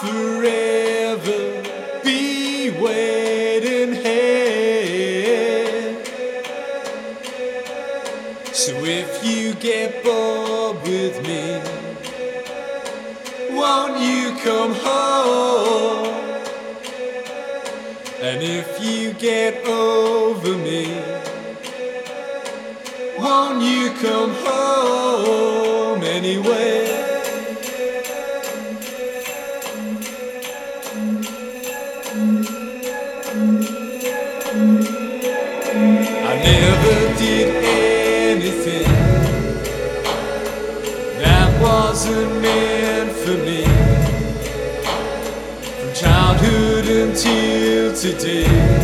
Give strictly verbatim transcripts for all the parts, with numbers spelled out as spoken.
forever be waiting here. So if you get bored with me, won't you come home? And if you get over me, won't you come home anyway? I never did anything that wasn't meant for me, from childhood until today.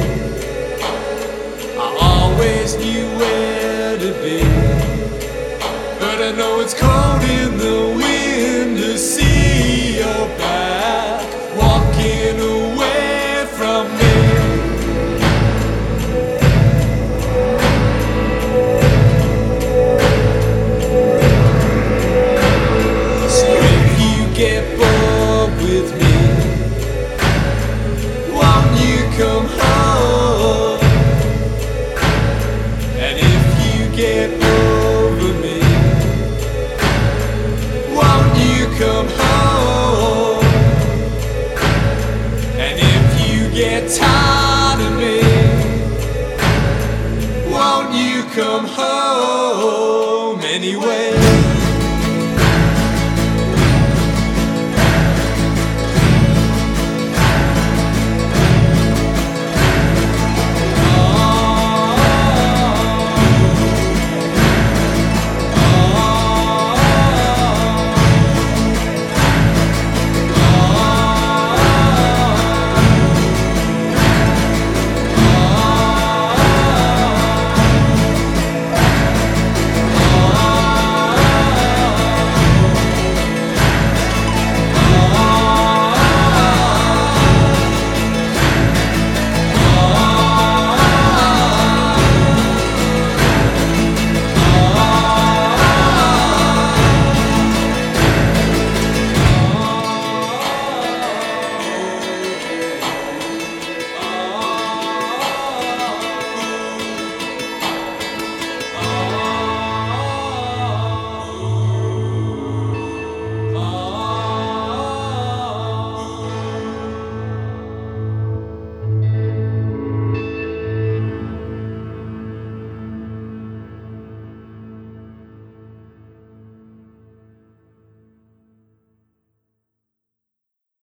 I always knew where to be, but I know it's cold in the wind to see your back walking away from me. So if you get bored with me, won't you come home? And if you get over me, won't you come home? And if you get tired of me, won't you come home anyway?